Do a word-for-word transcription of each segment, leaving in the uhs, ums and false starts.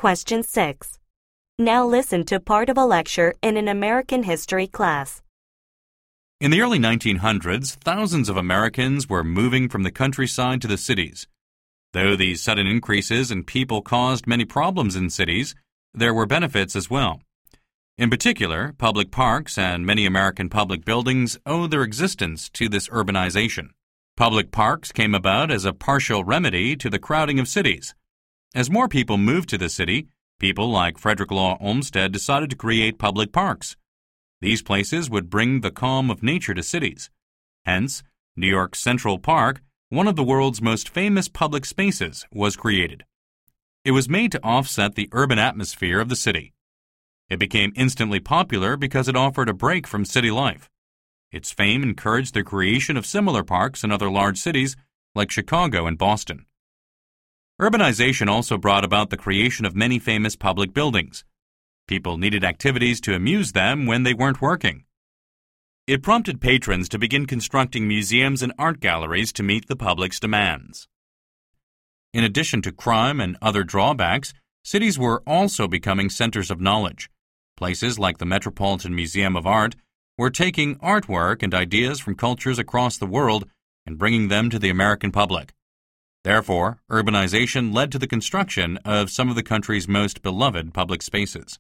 Question six. Now listen to part of a lecture in an American history class. In the early nineteen hundreds, thousands of Americans were moving from the countryside to the cities. Though these sudden increases in people caused many problems in cities, there were benefits as well. In particular, public parks and many American public buildings owe their existence to this urbanization. Public parks came about as a partial remedy to the crowding of cities. As more people moved to the city, people like Frederick Law Olmsted decided to create public parks. These places would bring the calm of nature to cities. Hence, New York's Central Park, one of the world's most famous public spaces, was created. It was made to offset the urban atmosphere of the city. It became instantly popular because it offered a break from city life. Its fame encouraged the creation of similar parks in other large cities like Chicago and Boston. Urbanization also brought about the creation of many famous public buildings. People needed activities to amuse them when they weren't working. It prompted patrons to begin constructing museums and art galleries to meet the public's demands. In addition to crime and other drawbacks, cities were also becoming centers of knowledge. Places like the Metropolitan Museum of Art were taking artwork and ideas from cultures across the world and bringing them to the American public. Therefore, urbanization led to the construction of some of the country's most beloved public spaces.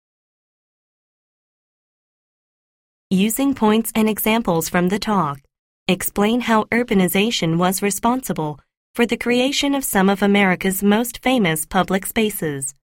Using points and examples from the talk, explain how urbanization was responsible for the creation of some of America's most famous public spaces.